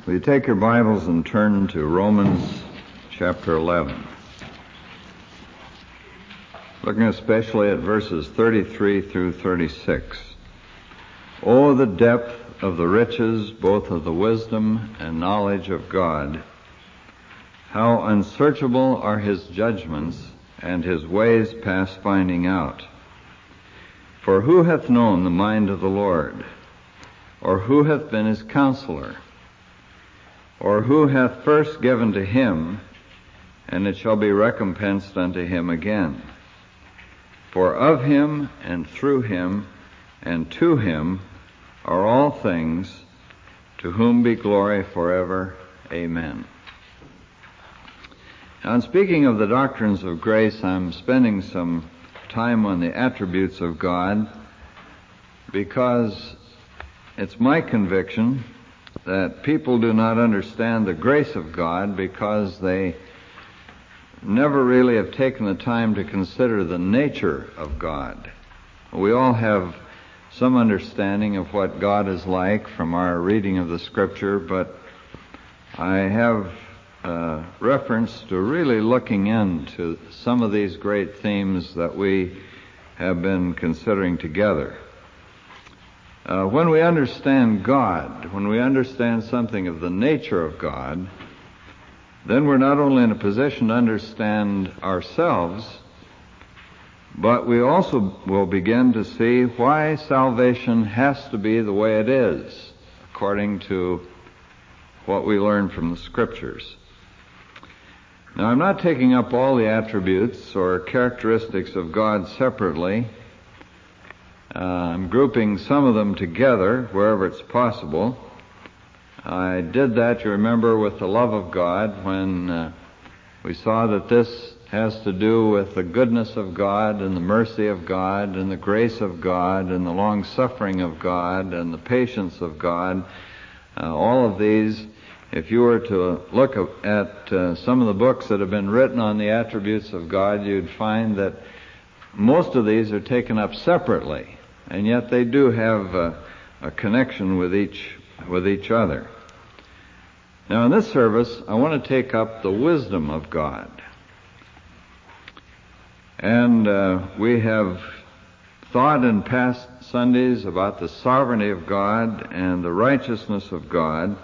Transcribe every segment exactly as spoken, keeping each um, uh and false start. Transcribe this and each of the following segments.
Will you take your Bibles and turn to Romans chapter eleven? Looking especially at verses thirty-three through thirty-six. Oh, the depth of the riches, both of the wisdom and knowledge of God! How unsearchable are His judgments, and His ways past finding out. For who hath known the mind of the Lord? Or who hath been His counselor? Or who hath first given to Him, and it shall be recompensed unto Him again? For of Him, and through Him, and to Him are all things, to whom be glory forever. Amen. Now, in speaking of the doctrines of grace, I'm spending some time on the attributes of God, because it's my conviction that people do not understand the grace of God because they never really have taken the time to consider the nature of God. We all have some understanding of what God is like from our reading of the Scripture, but I have uh, reference to really looking into some of these great themes that we have been considering together. Uh, when we understand God, when we understand something of the nature of God, then we're not only in a position to understand ourselves, but we also will begin to see why salvation has to be the way it is, according to what we learn from the Scriptures. Now, I'm not taking up all the attributes or characteristics of God separately. Uh, I'm grouping some of them together wherever it's possible. I did that, you remember, with the love of God when uh, we saw that this has to do with the goodness of God and the mercy of God and the grace of God and the long-suffering of God and the patience of God. Uh, all of these, if you were to look at uh, some of the books that have been written on the attributes of God, you'd find that most of these are taken up separately, and yet they do have a, a connection with each with each other. Now, in this service, I want to take up the wisdom of God. And uh, we have thought in past Sundays about the sovereignty of God and the righteousness of God.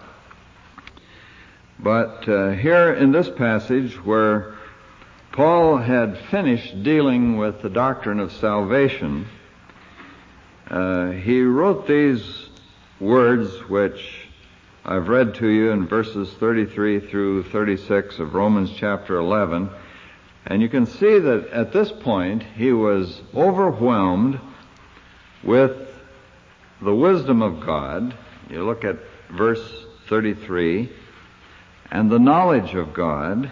But uh, here in this passage, where Paul had finished dealing with the doctrine of salvation, uh, he wrote these words which I've read to you in verses thirty-three through thirty-six of Romans chapter eleven. And you can see that at this point he was overwhelmed with the wisdom of God. You look at verse thirty-three, and the knowledge of God,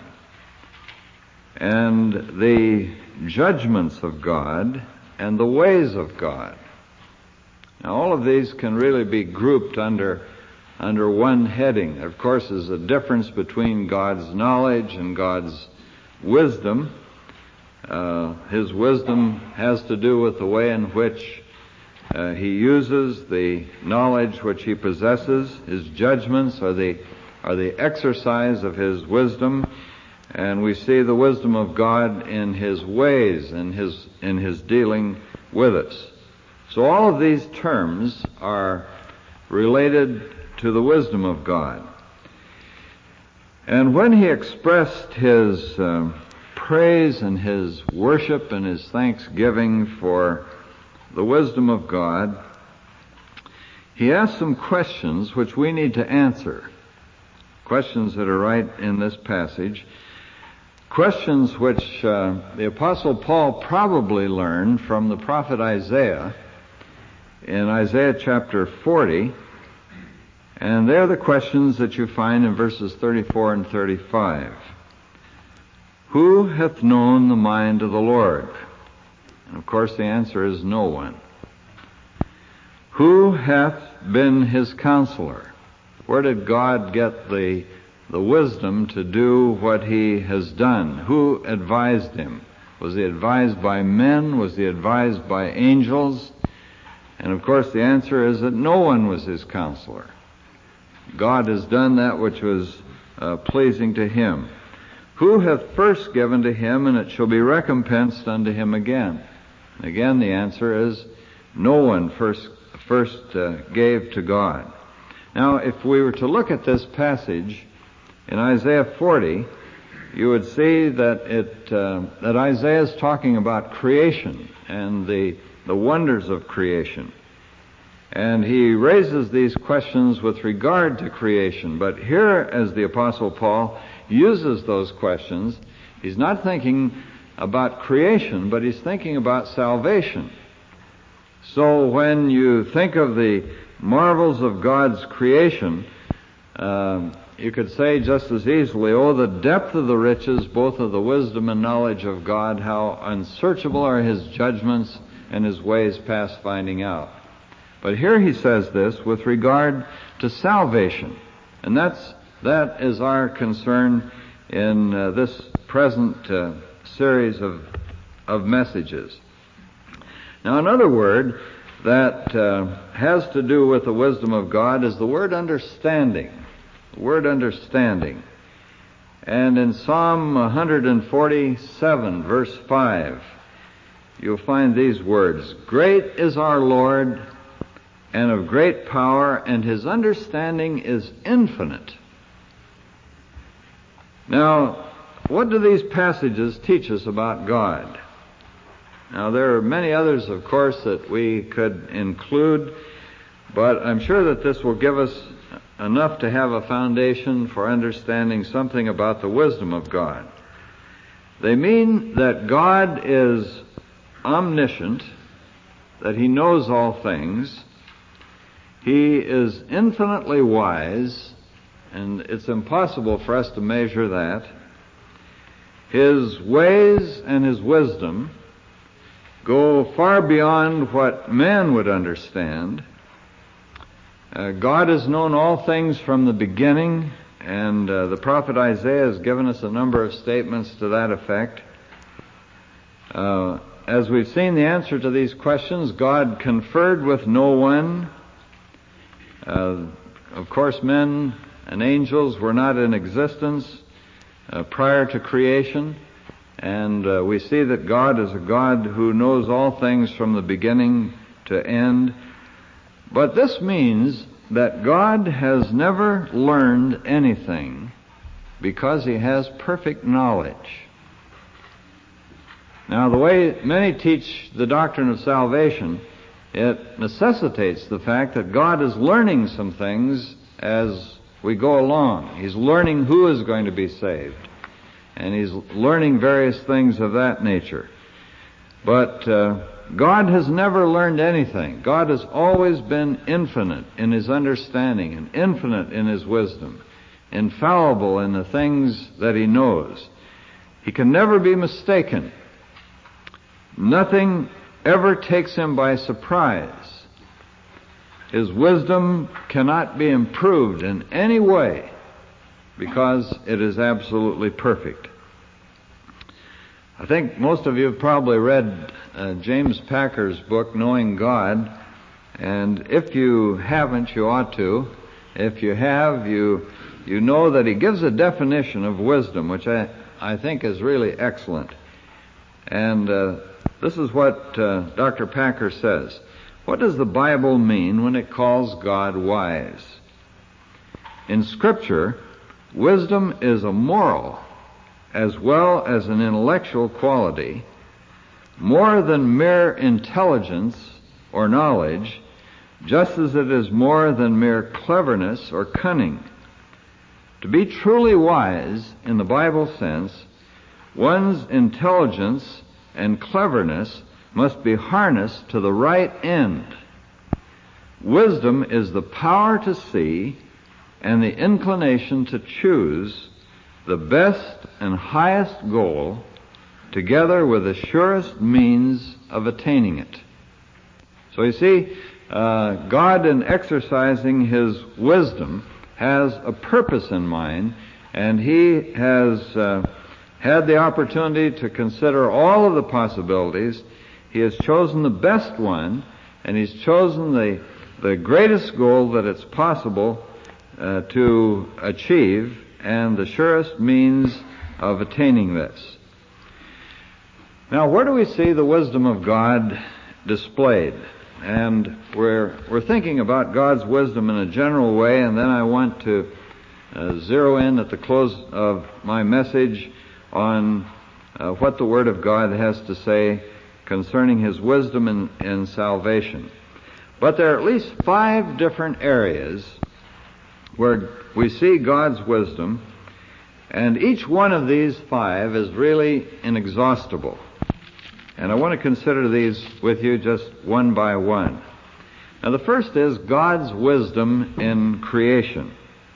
and the judgments of God, and the ways of God. Now, all of these can really be grouped under under one heading. There, of course, is a difference between God's knowledge and God's wisdom. Uh, his wisdom has to do with the way in which uh, He uses the knowledge which He possesses. His judgments are the are the exercise of His wisdom, and we see the wisdom of God in His ways, in His in His dealing with us. So all of these terms are related to the wisdom of God. And when he expressed his uh, praise and his worship and his thanksgiving for the wisdom of God, he asked some questions which we need to answer. Questions that are right in this passage. Questions which uh, the Apostle Paul probably learned from the prophet Isaiah in Isaiah chapter forty, and they're the questions that you find in verses thirty-four and thirty-five. Who hath known the mind of the Lord? And of course the answer is no one. Who hath been His counselor? Where did God get the the wisdom to do what He has done? Who advised Him? Was He advised by men? Was He advised by angels? And of course the answer is that no one was His counselor. God has done that which was uh, pleasing to him. Who hath first given to him, and it shall be recompensed unto him again? And again the answer is, no one first, first uh, gave to God. Now, if we were to look at this passage in Isaiah forty, you would see that it uh, that Isaiah is talking about creation and the the wonders of creation. And he raises these questions with regard to creation. But here, as the Apostle Paul uses those questions, he's not thinking about creation, but he's thinking about salvation. So when you think of the marvels of God's creation, um, you could say just as easily, oh, the depth of the riches, both of the wisdom and knowledge of God, how unsearchable are his judgments and his ways past finding out. But here he says this with regard to salvation. And that's, that is our concern in uh, this present uh, series of, of messages. Now, another word that uh, has to do with the wisdom of God is the word understanding. The word understanding. And in Psalm one forty-seven, verse five, you'll find these words, "Great is our Lord, and of great power, and his understanding is infinite." Now, what do these passages teach us about God? Now, there are many others, of course, that we could include, but I'm sure that this will give us enough to have a foundation for understanding something about the wisdom of God. They mean that God is omniscient, that he knows all things. He is infinitely wise, and it's impossible for us to measure that. His ways and his wisdom go far beyond what man would understand. Uh, God has known all things from the beginning, and uh, the prophet Isaiah has given us a number of statements to that effect. Uh, as we've seen the answer to these questions, God conferred with no one. Uh, of course, men and angels were not in existence uh, prior to creation, and uh, we see that God is a God who knows all things from the beginning to end. But this means that God has never learned anything because he has perfect knowledge. Now, the way many teach the doctrine of salvation, it necessitates the fact that God is learning some things as we go along. He's learning who is going to be saved, and he's learning various things of that nature. But uh, God has never learned anything. God has always been infinite in his understanding and infinite in his wisdom, infallible in the things that he knows. He can never be mistaken. Nothing ever takes him by surprise. His wisdom cannot be improved in any way because it is absolutely perfect. I think most of you have probably read uh, James Packer's book, Knowing God, and if you haven't, you ought to. If you have, you you know that he gives a definition of wisdom, which I, I think is really excellent. And uh, this is what uh, Doctor Packer says. What does the Bible mean when it calls God wise? In Scripture, wisdom is a moral as well as an intellectual quality, more than mere intelligence or knowledge, just as it is more than mere cleverness or cunning. To be truly wise in the Bible sense, one's intelligence and cleverness must be harnessed to the right end. Wisdom is the power to see and the inclination to choose the best and highest goal, together with the surest means of attaining it. So you see, uh, God, in exercising his wisdom, has a purpose in mind, and he has uh, had the opportunity to consider all of the possibilities. He has chosen the best one, and he's chosen the, the greatest goal that it's possible uh, to achieve and the surest means of attaining this. Now, where do we see the wisdom of God displayed? And we're, we're thinking about God's wisdom in a general way, and then I want to uh, zero in at the close of my message on uh, what the Word of God has to say concerning His wisdom in, in salvation. But there are at least five different areas where we see God's wisdom, and each one of these five is really inexhaustible. And I want to consider these with you just one by one. Now, the first is God's wisdom in creation.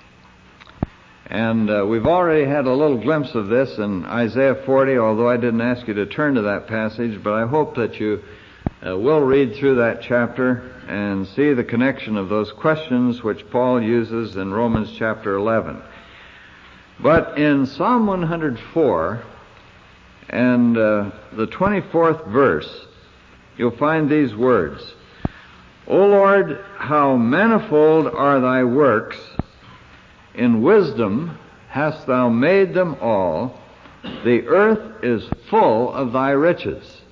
And uh, we've already had a little glimpse of this in Isaiah forty, although I didn't ask you to turn to that passage, but I hope that you uh, will read through that chapter and see the connection of those questions which Paul uses in Romans chapter eleven. But in Psalm one hundred four and uh, the twenty-fourth verse, you'll find these words, O Lord, how manifold are thy works! In wisdom hast thou made them all. The earth is full of thy riches.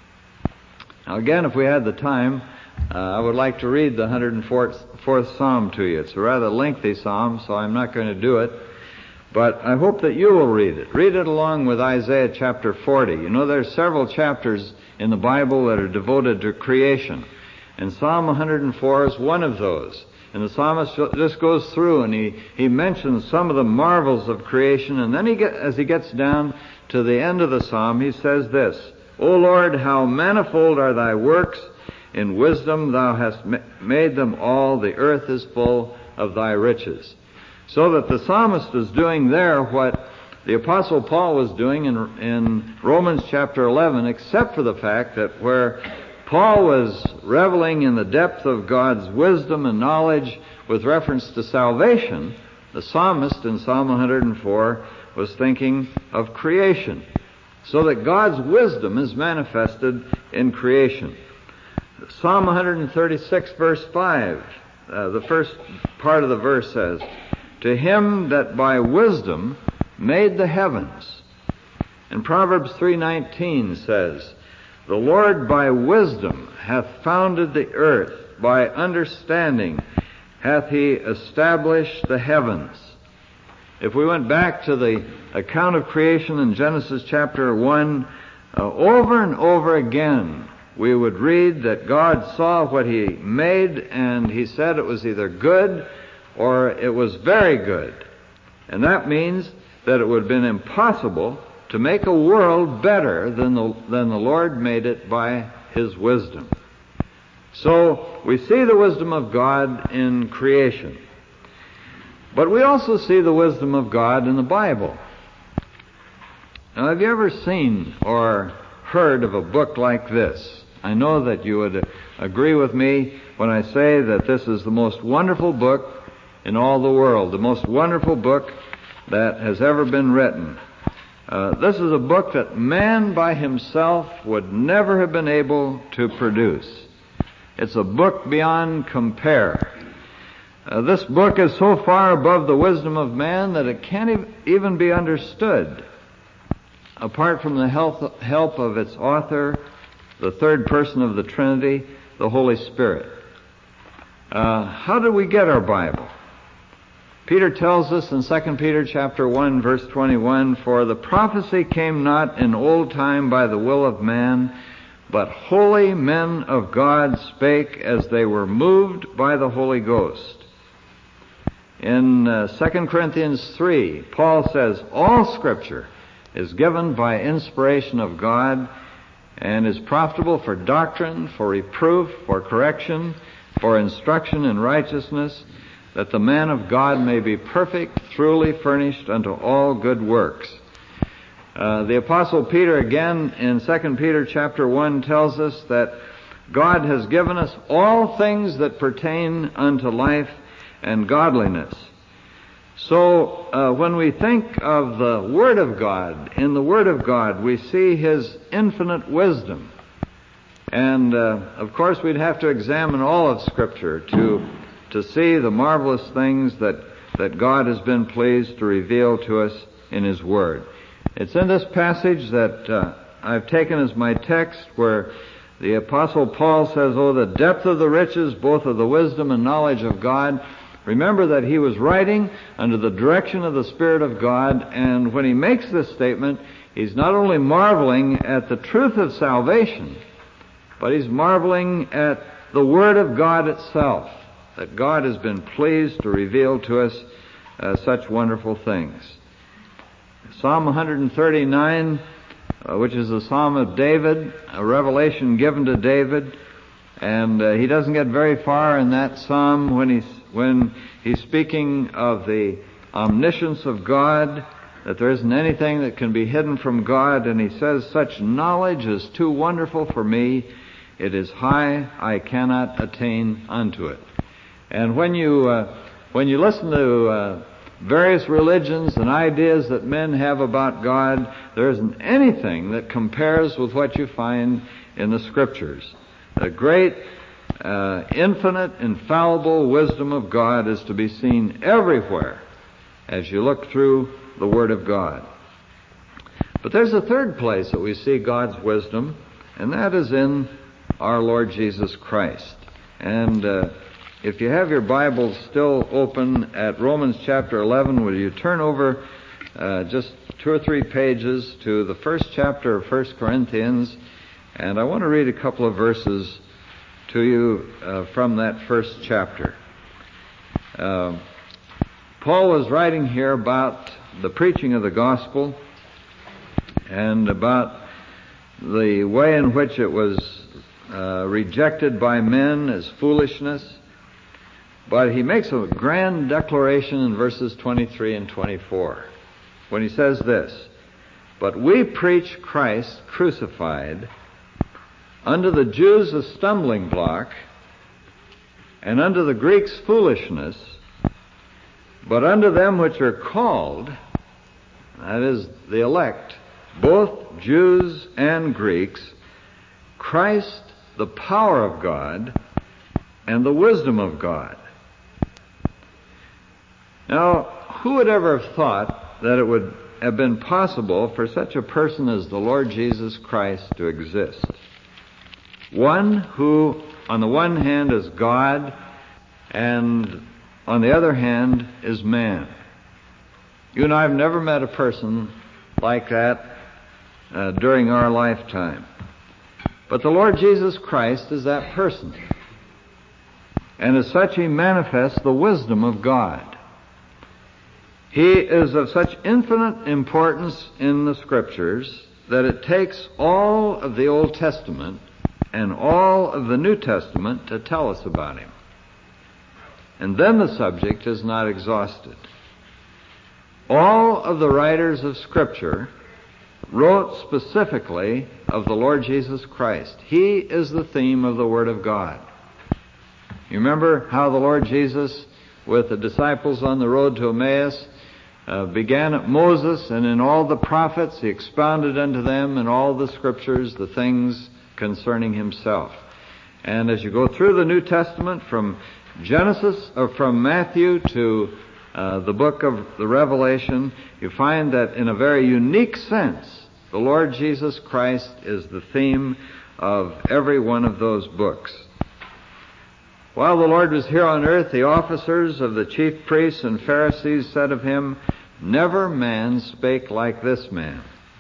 Now again, if we had the time, uh, I would like to read the one hundred fourth Psalm to you. It's a rather lengthy psalm, so I'm not going to do it. But I hope that you will read it. Read it along with Isaiah chapter forty. You know, there are several chapters in the Bible that are devoted to creation. And Psalm one hundred four is one of those. And the psalmist just goes through and he, he mentions some of the marvels of creation. And then he get, as he gets down to the end of the psalm, he says this, O Lord, how manifold are thy works! In wisdom thou hast ma- made them all. The earth is full of thy riches. So that the psalmist is doing there what the Apostle Paul was doing in, in Romans chapter eleven, except for the fact that where Paul was reveling in the depth of God's wisdom and knowledge with reference to salvation, the psalmist in Psalm one hundred four was thinking of creation, so that God's wisdom is manifested in creation. Psalm one hundred thirty-six verse five, uh, the first part of the verse says, To him that by wisdom made the heavens. And Proverbs three nineteen says, The Lord by wisdom hath founded the earth, by understanding hath he established the heavens. If we went back to the account of creation in Genesis chapter one, uh, over and over again we would read that God saw what he made and he said it was either good or it was very good. And that means that it would have been impossible to make a world better than the, than the Lord made it by his wisdom. So we see the wisdom of God in creation. But we also see the wisdom of God in the Bible. Now, have you ever seen or heard of a book like this? I know that you would agree with me when I say that this is the most wonderful book in all the world, the most wonderful book that has ever been written. Uh, this is a book that man by himself would never have been able to produce. It's a book beyond compare. Uh, this book is so far above the wisdom of man that it can't ev- even be understood apart from the help, help of its author, the third person of the Trinity, the Holy Spirit. Uh, how did we get our Bible? Peter tells us in Second Peter chapter one, verse twenty-one, For the prophecy came not in old time by the will of man, but holy men of God spake as they were moved by the Holy Ghost. In uh, Second Corinthians three, Paul says, All Scripture is given by inspiration of God and is profitable for doctrine, for reproof, for correction, for instruction in righteousness, that the man of God may be perfect, truly furnished unto all good works. Uh, the Apostle Peter again in Second Peter chapter one tells us that God has given us all things that pertain unto life and godliness. So uh, when we think of the Word of God, in the Word of God we see His infinite wisdom. And uh, of course we'd have to examine all of Scripture to to see the marvelous things that that God has been pleased to reveal to us in His Word. It's in this passage that uh, I've taken as my text where the Apostle Paul says, "Oh, the depth of the riches, both of the wisdom and knowledge of God." Remember that he was writing under the direction of the Spirit of God, and when he makes this statement, he's not only marveling at the truth of salvation, but he's marveling at the Word of God itself, that God has been pleased to reveal to us uh, such wonderful things. Psalm one thirty-nine, uh, which is a Psalm of David, a revelation given to David, and uh, he doesn't get very far in that psalm when he's when he's speaking of the omniscience of God, that there isn't anything that can be hidden from God, and he says, "Such knowledge is too wonderful for me. It is high, I cannot attain unto it." And when you uh, when you listen to uh, various religions and ideas that men have about God, there isn't anything that compares with what you find in the Scriptures. The great, uh, infinite, infallible wisdom of God is to be seen everywhere as you look through the Word of God. But there's a third place that we see God's wisdom, and that is in our Lord Jesus Christ. And uh, if you have your Bibles still open at Romans chapter eleven, will you turn over uh, just two or three pages to the first chapter of First Corinthians, and I want to read a couple of verses to you uh, from that first chapter. Uh, Paul was writing here about the preaching of the gospel and about the way in which it was uh, rejected by men as foolishness. But he makes a grand declaration in verses twenty-three and twenty-four when he says this, "But we preach Christ crucified, unto the Jews a stumbling block, and unto the Greeks foolishness, but unto them which are called," that is, the elect, "both Jews and Greeks, Christ the power of God and the wisdom of God." Now, who would ever have thought that it would have been possible for such a person as the Lord Jesus Christ to exist? One who, on the one hand, is God, and on the other hand, is man. You and I have never met a person like that uh, during our lifetime. But the Lord Jesus Christ is that person. And as such, he manifests the wisdom of God. He is of such infinite importance in the Scriptures that it takes all of the Old Testament and all of the New Testament to tell us about him. And then the subject is not exhausted. All of the writers of Scripture wrote specifically of the Lord Jesus Christ. He is the theme of the Word of God. You remember how the Lord Jesus, with the disciples on the road to Emmaus, uh, began at Moses, and in all the prophets he expounded unto them in all the Scriptures the things concerning himself. And as you go through the New Testament from Genesis, or from Matthew to uh, the book of the Revelation, you find that in a very unique sense, the Lord Jesus Christ is the theme of every one of those books. While the Lord was here on earth, the officers of the chief priests and Pharisees said of him, "Never man spake like this man."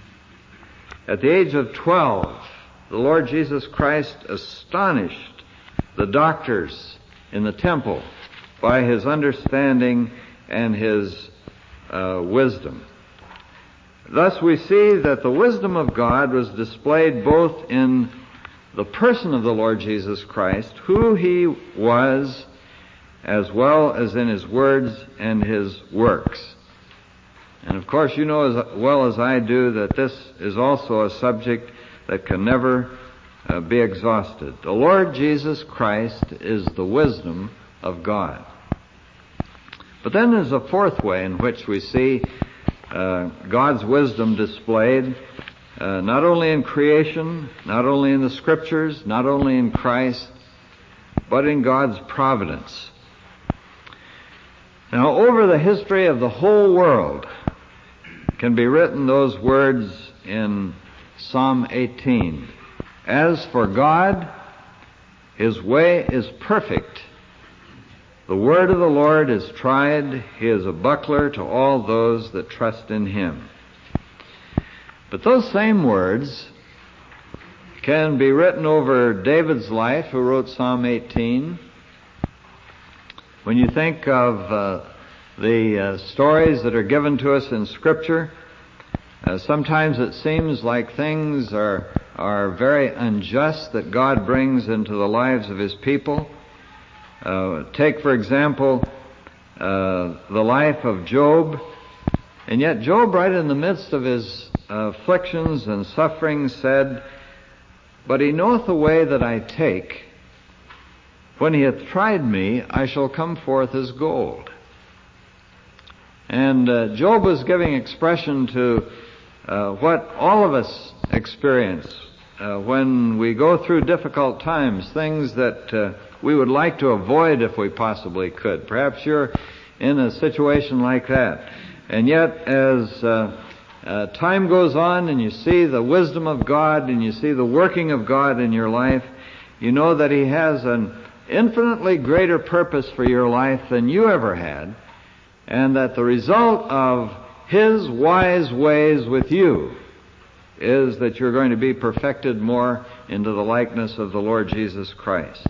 At the age of twelve, the Lord Jesus Christ astonished the doctors in the temple by his understanding and his uh, wisdom. Thus we see that the wisdom of God was displayed both in the person of the Lord Jesus Christ, who he was, as well as in his words and his works. And of course you know as well as I do that this is also a subject that can never uh, be exhausted. The Lord Jesus Christ is the wisdom of God. But then there's a fourth way in which we see uh, God's wisdom displayed, uh, not only in creation, not only in the Scriptures, not only in Christ, but in God's providence. Now, over the history of the whole world can be written those words in Psalm eighteen. As for God, His way is perfect. The word of the Lord is tried. He is a buckler to all those that trust in Him. But those same words can be written over David's life, who wrote Psalm eighteen. When you think of uh, the uh, stories that are given to us in Scripture, uh, sometimes it seems like things are are very unjust that God brings into the lives of His people. Uh, take, for example, uh, the life of Job. And yet Job, right in the midst of his uh, afflictions and sufferings, said, "But He knoweth the way that I take. When He hath tried me, I shall come forth as gold." And uh, Job was giving expression to uh, what all of us experience uh, when we go through difficult times, things that uh, we would like to avoid if we possibly could. Perhaps you're in a situation like that. And yet, as uh, uh, time goes on and you see the wisdom of God and you see the working of God in your life, you know that He has an infinitely greater purpose for your life than you ever had, and that the result of His wise ways with you is that you're going to be perfected more into the likeness of the Lord Jesus Christ.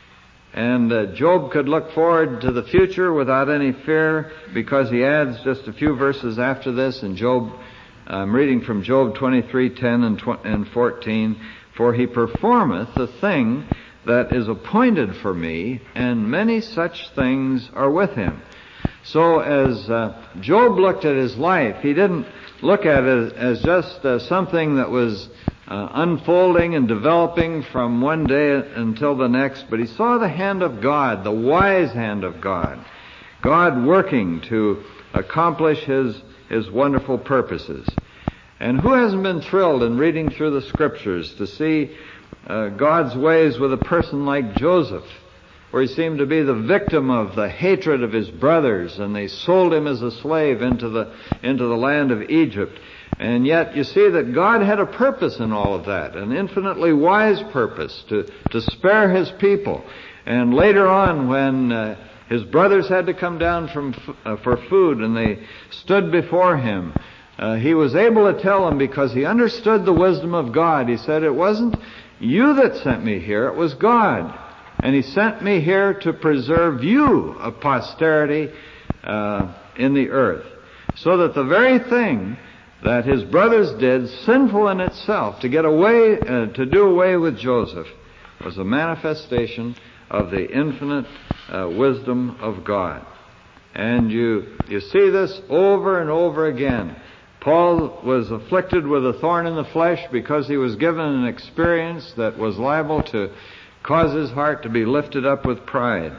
And uh, Job could look forward to the future without any fear, because he adds just a few verses after this in Job. I'm reading from Job twenty-three ten and, tw- and fourteen. "For He performeth the thing that is appointed for me, and many such things are with Him." So as uh, Job looked at his life, he didn't look at it as just uh, something that was uh, unfolding and developing from one day until the next, but he saw the hand of God, the wise hand of God, God working to accomplish His, His wonderful purposes. And who hasn't been thrilled in reading through the Scriptures to see uh, God's ways with a person like Joseph, where he seemed to be the victim of the hatred of his brothers, and they sold him as a slave into the into the land of Egypt. And yet you see that God had a purpose in all of that, an infinitely wise purpose to, to spare His people. And later on, when uh, his brothers had to come down from uh, for food and they stood before him, uh, he was able to tell them, because he understood the wisdom of God. He said, "It wasn't you that sent me here, it was God. And He sent me here to preserve you a posterity uh, in the earth." So that the very thing that his brothers did, sinful in itself, to get away, uh, to do away with Joseph, was a manifestation of the infinite uh, wisdom of God. And you, you see this over and over again. Paul was afflicted with a thorn in the flesh because he was given an experience that was liable to cause his heart to be lifted up with pride.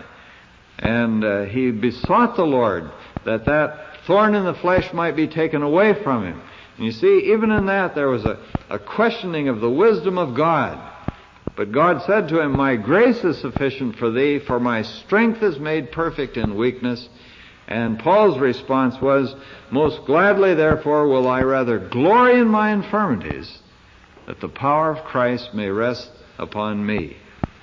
And uh, he besought the Lord that that thorn in the flesh might be taken away from him. And you see, even in that there was a, a questioning of the wisdom of God. But God said to him, "My grace is sufficient for thee, for my strength is made perfect in weakness." And Paul's response was, "Most gladly, therefore, will I rather glory in my infirmities, that the power of Christ may rest upon me."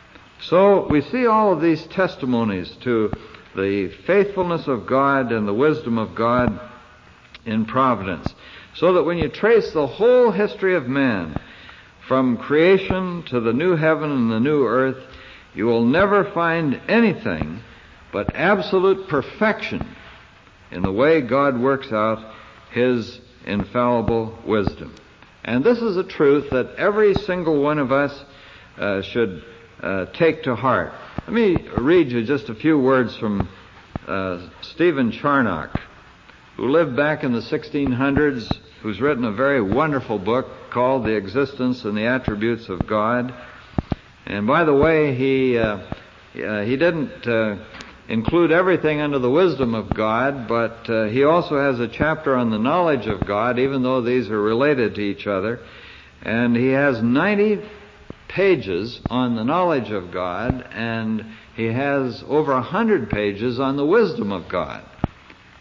So we see all of these testimonies to the faithfulness of God and the wisdom of God in providence. So that when you trace the whole history of man, from creation to the new heaven and the new earth, you will never find anything but absolute perfection in the way God works out His infallible wisdom. And this is a truth that every single one of us uh, should Uh, take to heart. Let me read you just a few words from uh, Stephen Charnock, who lived back in the sixteen hundreds, who's written a very wonderful book called The Existence and the Attributes of God. And by the way, he uh, uh, he didn't uh, include everything under the wisdom of God, but uh, he also has a chapter on the knowledge of God, even though these are related to each other. And he has ninety pages on the knowledge of God, and he has over a hundred pages on the wisdom of God.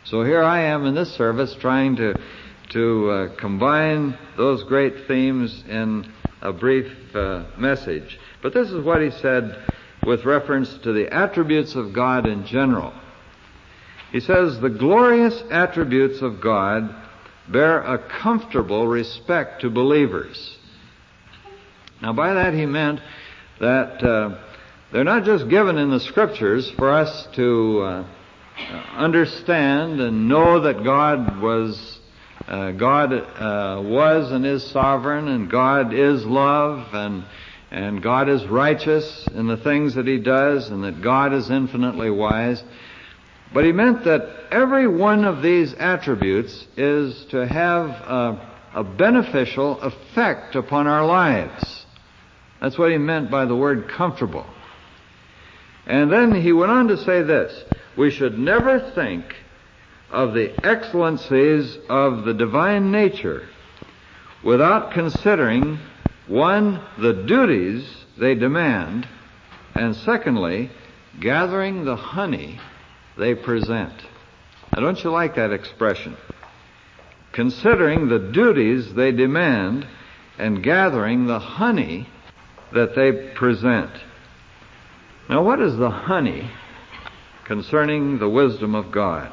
So here I am in this service trying to to uh, combine those great themes in a brief uh, message. But this is what he said with reference to the attributes of God in general. He says, the glorious attributes of God bear a comfortable respect to believers. Now by that he meant that uh, they're not just given in the Scriptures for us to uh, understand and know that God was uh, God uh, was and is sovereign, and God is love, and and God is righteous in the things that He does, and that God is infinitely wise. But he meant that every one of these attributes is to have a, a beneficial effect upon our lives. That's what he meant by the word comfortable. And then he went on to say this: we should never think of the excellencies of the divine nature without considering, one, the duties they demand, and secondly, gathering the honey they present. Now, don't you like that expression? Considering the duties they demand and gathering the honey that they present. Now, what is the honey concerning the wisdom of God?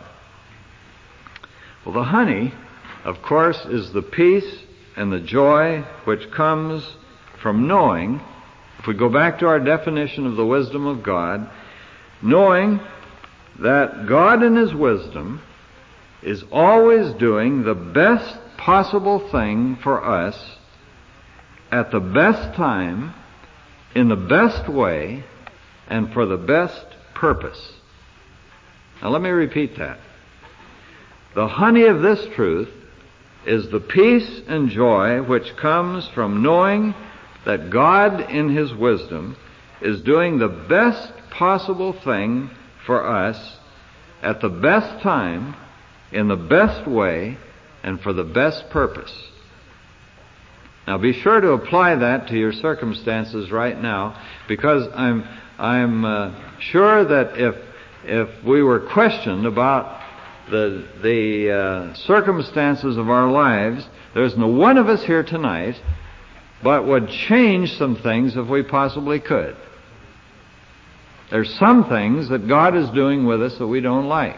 Well, the honey, of course, is the peace and the joy which comes from knowing, if we go back to our definition of the wisdom of God, knowing that God in His wisdom is always doing the best possible thing for us at the best time, in the best way, and for the best purpose. Now let me repeat that. The honey of this truth is the peace and joy which comes from knowing that God in His wisdom is doing the best possible thing for us at the best time, in the best way, and for the best purpose. Now be sure to apply that to your circumstances right now, because I'm I'm uh, sure that if if we were questioned about the the uh, circumstances of our lives, there's no one of us here tonight but would change some things if we possibly could. There's some things that God is doing with us that we don't like.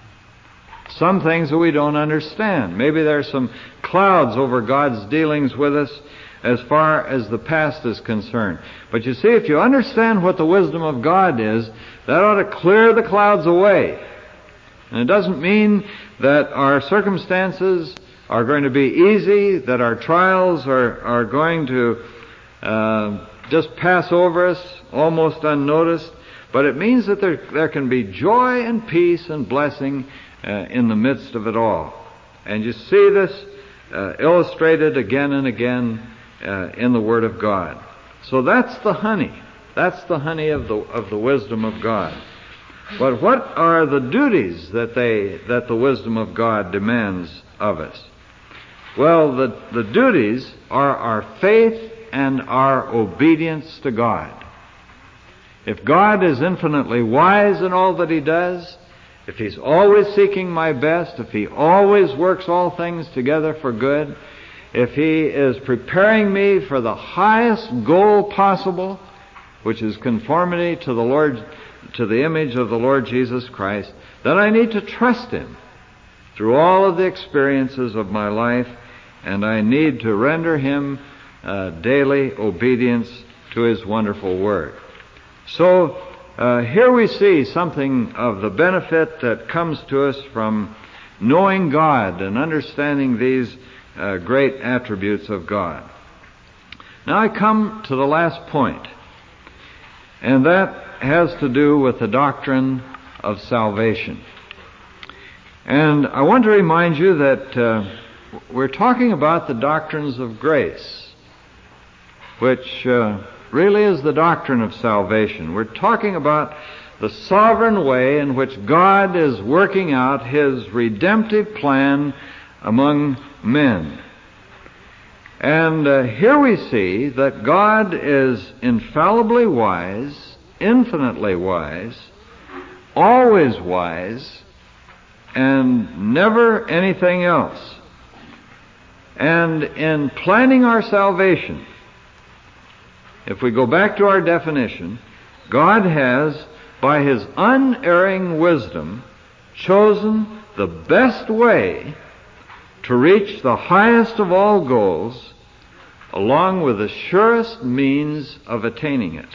Some things that we don't understand. Maybe there's some clouds over God's dealings with us as far as the past is concerned. But you see, if you understand what the wisdom of God is, that ought to clear the clouds away. And it doesn't mean that our circumstances are going to be easy, that our trials are, are going to uh, just pass over us almost unnoticed. But it means that there, there can be joy and peace and blessing uh, in the midst of it all. And you see this uh, illustrated again and again uh, in the Word of God. So that's the honey. That's the honey of the of the wisdom of God. But what are the duties that they that the wisdom of God demands of us? Well, the, the duties are our faith and our obedience to God. If God is infinitely wise in all that He does, if He's always seeking my best, if He always works all things together for good, if He is preparing me for the highest goal possible, which is conformity to the Lord, to the image of the Lord Jesus Christ, then I need to trust Him through all of the experiences of my life, and I need to render Him uh, daily obedience to His wonderful Word. So uh, here we see something of the benefit that comes to us from knowing God and understanding these uh, great attributes of God. Now I come to the last point, and that has to do with the doctrine of salvation. And I want to remind you that uh, we're talking about the doctrines of grace, which uh, really is the doctrine of salvation. We're talking about the sovereign way in which God is working out His redemptive plan among men. And uh, here we see that God is infallibly wise, infinitely wise, always wise, and never anything else. And in planning our salvation, if we go back to our definition, God has, by His unerring wisdom, chosen the best way to reach the highest of all goals, along with the surest means of attaining it.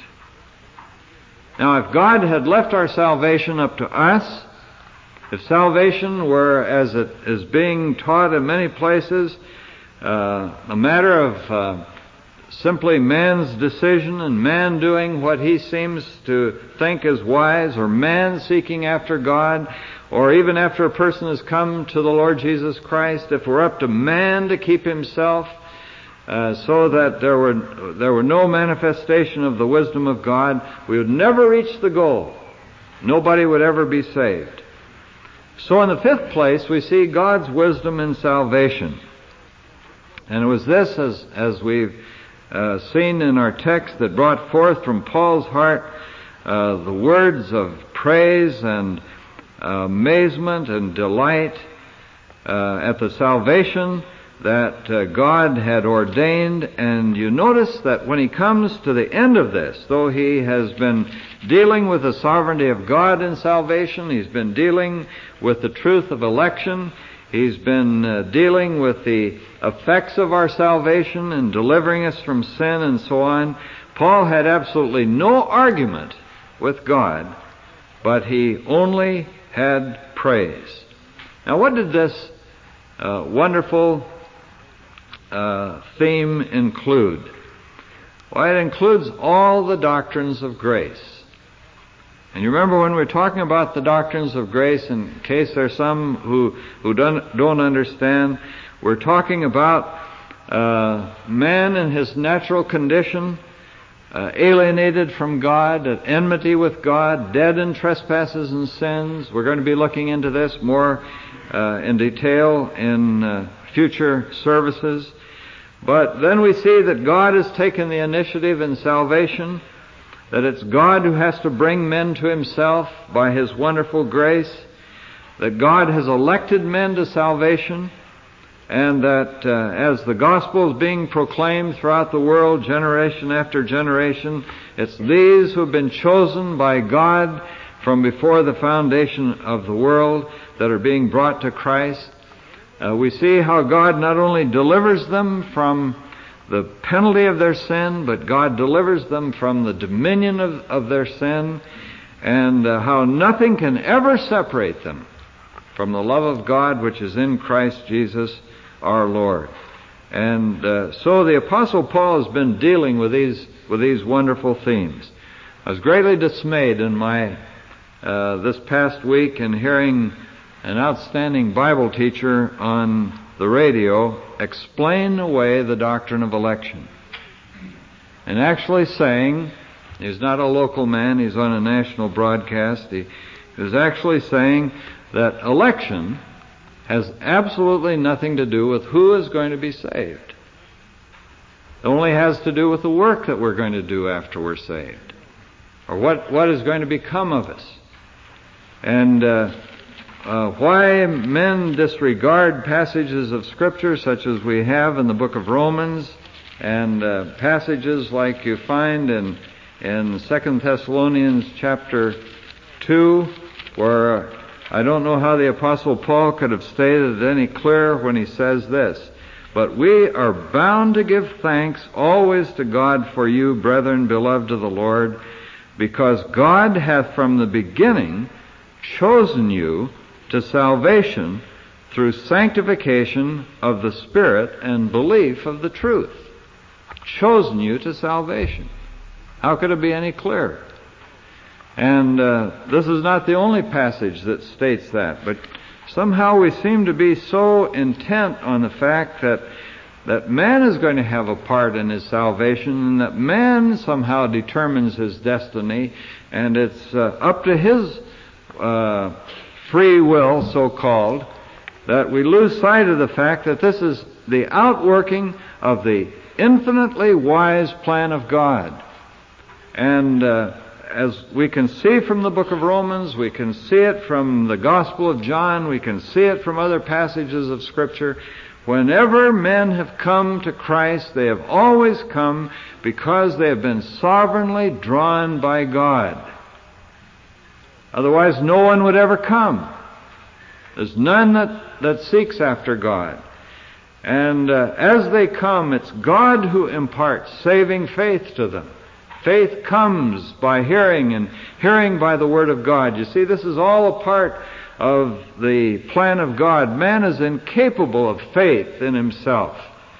Now, if God had left our salvation up to us, if salvation were, as it is being taught in many places, uh, a matter of uh, simply man's decision and man doing what he seems to think is wise, or man seeking after God, or even after a person has come to the Lord Jesus Christ, if we're up to man to keep himself uh, so that there were there were no manifestation of the wisdom of God, we would never reach the goal. Nobody would ever be saved. So in the fifth place, we see God's wisdom in salvation. And it was this, as, as we've uh, seen in our text, that brought forth from Paul's heart uh, the words of praise and uh, amazement and delight uh, at the salvation that uh, God had ordained. And you notice that when he comes to the end of this, though he has been dealing with the sovereignty of God in salvation, he's been dealing with the truth of election, he's been uh, dealing with the effects of our salvation and delivering us from sin and so on, Paul had absolutely no argument with God, but he only had praise. Now, what did this uh, wonderful uh, theme include? Well, it includes all the doctrines of grace. And you remember when we're talking about the doctrines of grace, in case there's some who, who don't, don't understand, we're talking about uh, man in his natural condition, uh, alienated from God, at enmity with God, dead in trespasses and sins. We're going to be looking into this more uh, in detail in uh, future services. But then we see that God has taken the initiative in salvation, that it's God who has to bring men to himself by his wonderful grace, that God has elected men to salvation, and that uh, as the gospel is being proclaimed throughout the world, generation after generation, it's these who have been chosen by God from before the foundation of the world that are being brought to Christ. Uh, we see how God not only delivers them from the penalty of their sin, but God delivers them from the dominion of, of their sin, and uh, how nothing can ever separate them from the love of God which is in Christ Jesus our Lord. And uh, so the Apostle Paul has been dealing with these with these wonderful themes. I was greatly dismayed in my uh, this past week in hearing an outstanding Bible teacher on the radio explain away the doctrine of election, and actually saying, he's not a local man, he's on a national broadcast, he is actually saying that election has absolutely nothing to do with who is going to be saved. It only has to do with the work that we're going to do after we're saved, or what, what is going to become of us. And uh, Uh, why men disregard passages of Scripture such as we have in the book of Romans, and uh, passages like you find in in Second Thessalonians chapter two, where I don't know how the Apostle Paul could have stated it any clearer when he says this: "But we are bound to give thanks always to God for you, brethren, beloved of the Lord, because God hath from the beginning chosen you to salvation through sanctification of the Spirit and belief of the truth." Chosen you to salvation. How could it be any clearer? And uh, this is not the only passage that states that, but somehow we seem to be so intent on the fact that that man is going to have a part in his salvation, and that man somehow determines his destiny, and it's uh, up to his uh free will, so-called, that we lose sight of the fact that this is the outworking of the infinitely wise plan of God. And uh, as we can see from the book of Romans, we can see it from the Gospel of John, we can see it from other passages of Scripture, whenever men have come to Christ, they have always come because they have been sovereignly drawn by God. Otherwise, no one would ever come. There's none that, that seeks after God. And uh, as they come, it's God who imparts saving faith to them. Faith comes by hearing, and hearing by the Word of God. You see, this is all a part of the plan of God. Man is incapable of faith in himself.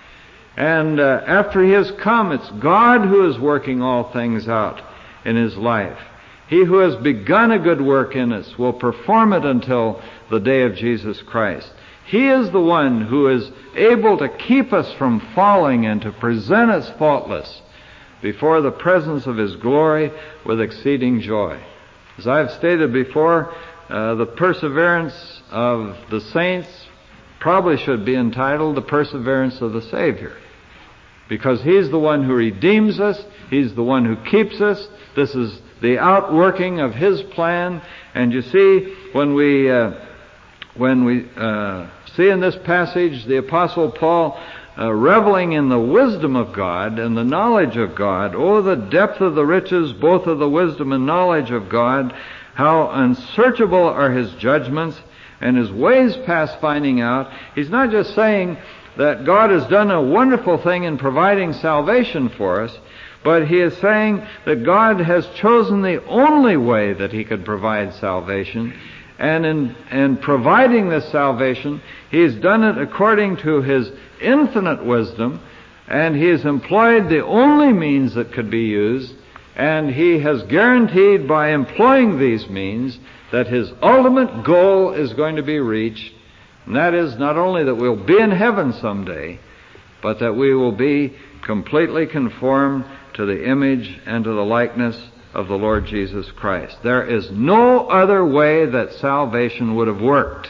And uh, after he has come, it's God who is working all things out in his life. He who has begun a good work in us will perform it until the day of Jesus Christ. He is the one who is able to keep us from falling and to present us faultless before the presence of His glory with exceeding joy. As I've stated before, uh, the perseverance of the saints probably should be entitled the perseverance of the Savior, because He's the one who redeems us, He's the one who keeps us. This is the outworking of His plan. And you see, when we uh, when we uh, see in this passage the Apostle Paul uh, reveling in the wisdom of God and the knowledge of God, oh, the depth of the riches, both of the wisdom and knowledge of God, how unsearchable are His judgments and His ways past finding out. He's not just saying that God has done a wonderful thing in providing salvation for us, but he is saying that God has chosen the only way that He could provide salvation. And in, in providing this salvation, He has done it according to His infinite wisdom, and He has employed the only means that could be used, and He has guaranteed by employing these means that His ultimate goal is going to be reached, and that is not only that we'll be in heaven someday, but that we will be completely conformed to the image and to the likeness of the Lord Jesus Christ. There is no other way that salvation would have worked.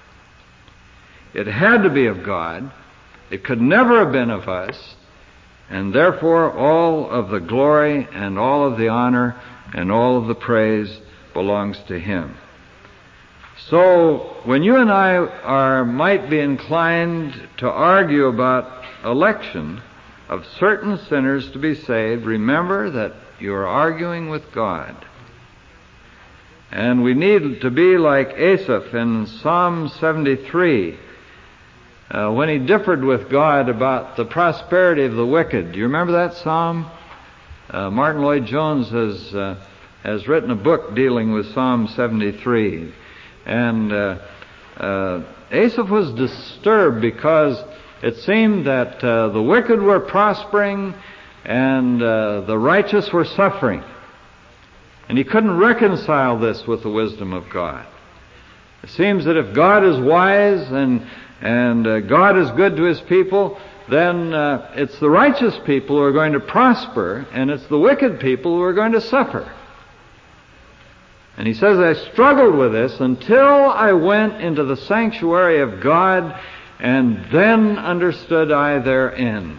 It had to be of God. It could never have been of us. And therefore all of the glory and all of the honor and all of the praise belongs to Him. So when you and I are might be inclined to argue about election of certain sinners to be saved, remember that you are arguing with God. And we need to be like Asaph in Psalm seventy-three, uh, when he differed with God about the prosperity of the wicked. Do you remember that psalm? Uh, Martin Lloyd-Jones has uh, has written a book dealing with Psalm seventy-three. And uh, uh, Asaph was disturbed because it seemed that uh, the wicked were prospering and uh, the righteous were suffering. And he couldn't reconcile this with the wisdom of God. It seems that if God is wise and and uh, God is good to His people, then uh, it's the righteous people who are going to prosper, and it's the wicked people who are going to suffer. And he says, I struggled with this until I went into the sanctuary of God, and then understood I their end.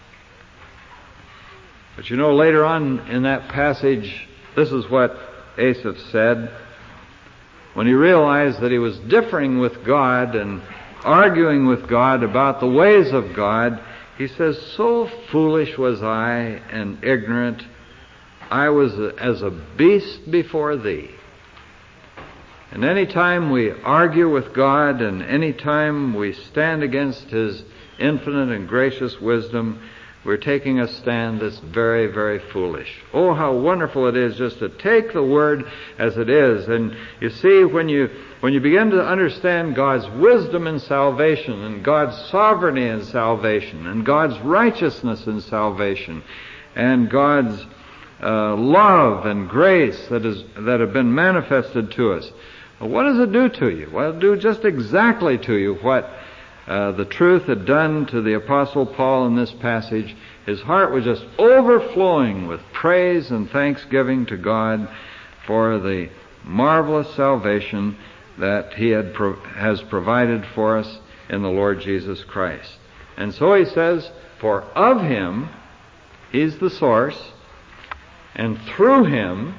But you know, later on in that passage, this is what Asaph said. When he realized that he was differing with God and arguing with God about the ways of God, he says, so foolish was I and ignorant, I was as a beast before Thee. And any time we argue with God and any time we stand against His infinite and gracious wisdom, we're taking a stand that's very, very foolish. Oh, how wonderful it is just to take the Word as it is. And you see, when you when you begin to understand God's wisdom in salvation and God's sovereignty in salvation and God's righteousness in salvation and God's uh, love and grace that is that have been manifested to us, well, what does it do to you? Well, it'll do just exactly to you what uh, the truth had done to the Apostle Paul in this passage. His heart was just overflowing with praise and thanksgiving to God for the marvelous salvation that He had pro- has provided for us in the Lord Jesus Christ. And so he says, for of Him, He's the source, and through Him,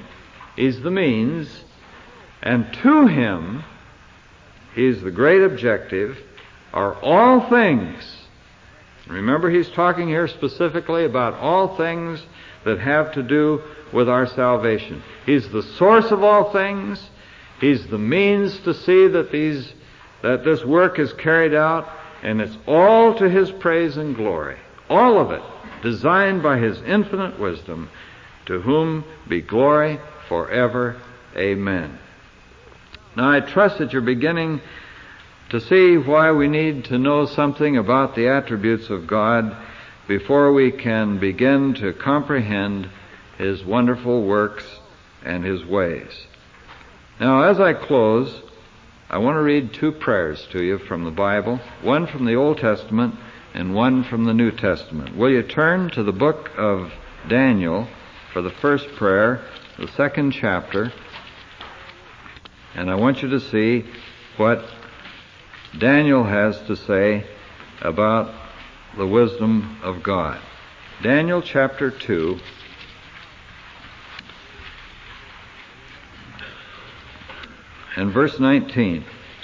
He's the means, and to Him, He's the great objective, are all things. Remember, He's talking here specifically about all things that have to do with our salvation. He's the source of all things. He's the means to see that these that this work is carried out, and it's all to His praise and glory. All of it designed by His infinite wisdom, to whom be glory forever. Amen. Now, I trust that you're beginning to see why we need to know something about the attributes of God before we can begin to comprehend His wonderful works and His ways. Now, as I close, I want to read two prayers to you from the Bible, one from the Old Testament and one from the New Testament. Will you turn to the book of Daniel for the first prayer, the second chapter, and I want you to see what Daniel has to say about the wisdom of God. Daniel chapter two, and verse nineteen.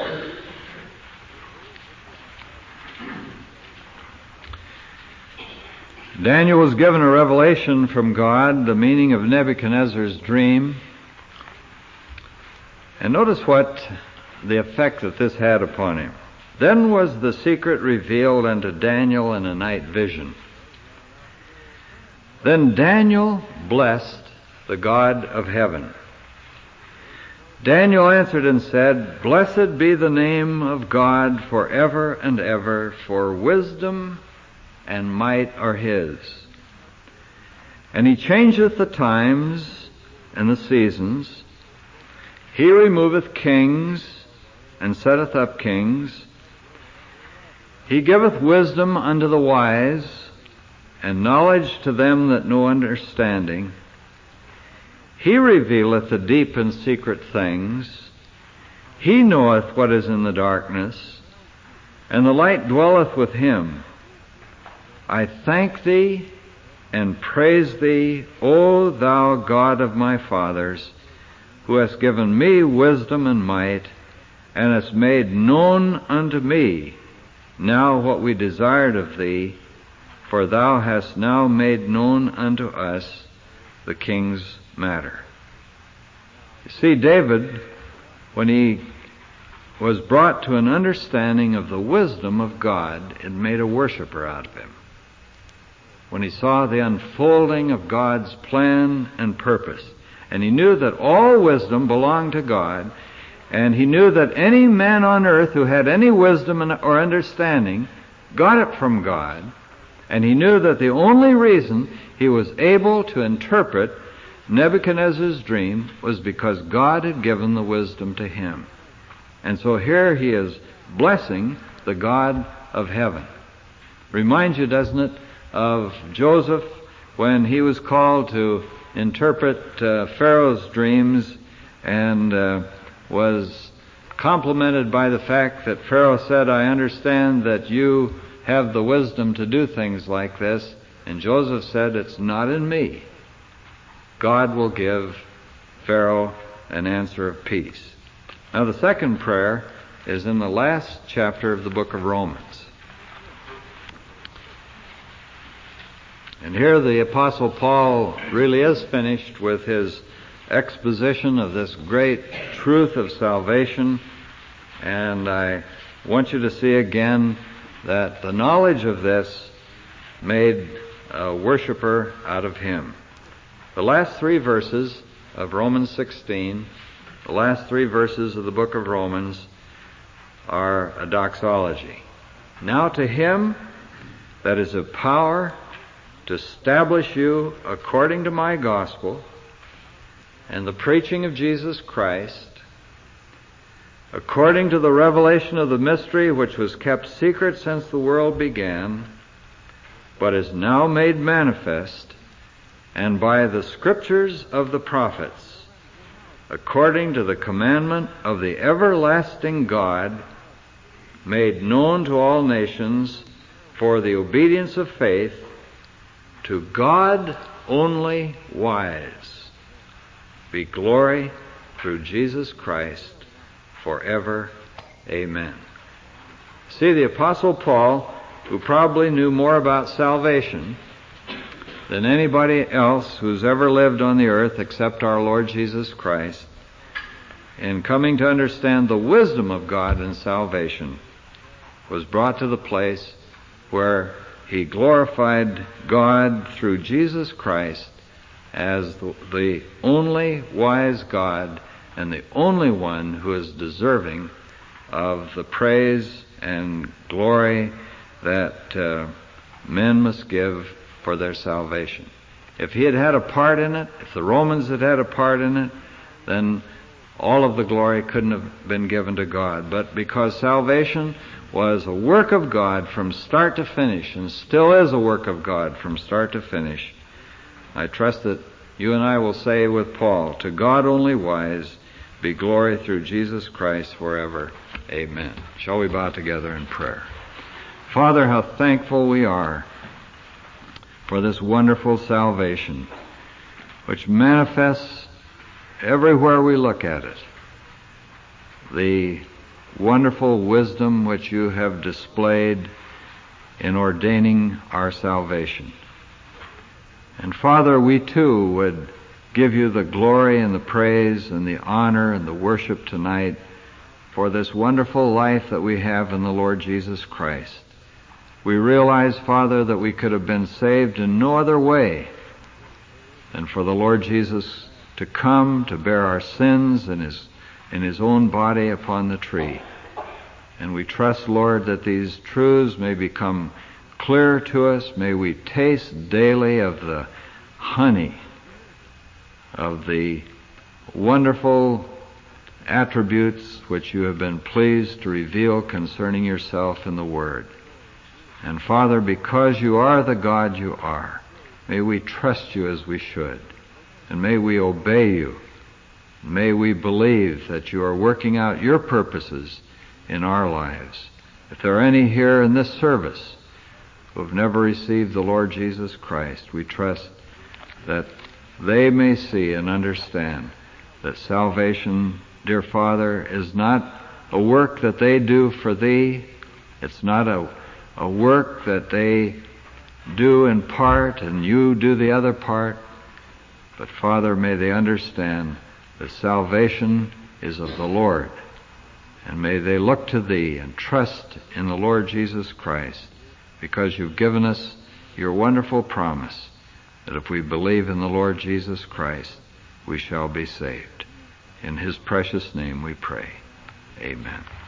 Daniel was given a revelation from God, the meaning of Nebuchadnezzar's dream. And notice what the effect that this had upon him. Then was the secret revealed unto Daniel in a night vision. Then Daniel blessed the God of heaven. Daniel answered and said, Blessed be the name of God forever and ever, for wisdom and might are His. And He changeth the times and the seasons. He removeth kings and setteth up kings. He giveth wisdom unto the wise, and knowledge to them that know understanding. He revealeth the deep and secret things. He knoweth what is in the darkness, and the light dwelleth with Him. I thank Thee and praise Thee, O Thou God of my fathers, who hast given me wisdom and might, and hast made known unto me now what we desired of Thee, for Thou hast now made known unto us the king's matter. You see, David, when he was brought to an understanding of the wisdom of God, it made a worshiper out of him. When he saw the unfolding of God's plan and purpose, and he knew that all wisdom belonged to God, and he knew that any man on earth who had any wisdom or understanding got it from God, and he knew that the only reason he was able to interpret Nebuchadnezzar's dream was because God had given the wisdom to him. And so here he is blessing the God of heaven. Reminds you, doesn't it, of Joseph when he was called to interpret uh, Pharaoh's dreams, and uh, was complimented by the fact that Pharaoh said, I understand that you have the wisdom to do things like this. And Joseph said, it's not in me. God will give Pharaoh an answer of peace. Now the second prayer is in the last chapter of the book of Romans. And here the Apostle Paul really is finished with his exposition of this great truth of salvation. And I want you to see again that the knowledge of this made a worshiper out of him. The last three verses of Romans sixteen, the last three verses of the book of Romans, are a doxology. Now to Him that is of power to establish you according to my gospel and the preaching of Jesus Christ, according to the revelation of the mystery which was kept secret since the world began, but is now made manifest, and by the scriptures of the prophets, according to the commandment of the everlasting God, made known to all nations for the obedience of faith, to God only wise be glory through Jesus Christ forever. Amen. See, the Apostle Paul, who probably knew more about salvation than anybody else who's ever lived on the earth except our Lord Jesus Christ, in coming to understand the wisdom of God in salvation, was brought to the place where he glorified God through Jesus Christ as the, the only wise God and the only one who is deserving of the praise and glory that uh, men must give for their salvation. If he had had a part in it, if the Romans had had a part in it, then all of the glory couldn't have been given to God. But because salvation was a work of God from start to finish, and still is a work of God from start to finish, I trust that you and I will say with Paul, to God only wise, be glory through Jesus Christ forever. Amen. Shall we bow together in prayer? Father, how thankful we are for this wonderful salvation, which manifests everywhere we look at it the wonderful wisdom which you have displayed in ordaining our salvation. And Father, we too would give you the glory and the praise and the honor and the worship tonight for this wonderful life that we have in the Lord Jesus Christ. We realize, Father, that we could have been saved in no other way than for the Lord Jesus to come to bear our sins in his, in his own body upon the tree. And we trust, Lord, that these truths may become clear to us. May we taste daily of the honey, of the wonderful attributes which you have been pleased to reveal concerning yourself in the Word. And Father, because you are the God you are, may we trust you as we should, and may we obey you. May we believe that you are working out your purposes in our lives. If there are any here in this service who have never received the Lord Jesus Christ, we trust that they may see and understand that salvation, dear Father, is not a work that they do for thee. It's not a, a work that they do in part and you do the other part. But Father, may they understand that salvation is of the Lord. And may they look to thee and trust in the Lord Jesus Christ, because you've given us your wonderful promise that if we believe in the Lord Jesus Christ, we shall be saved. In his precious name we pray. Amen.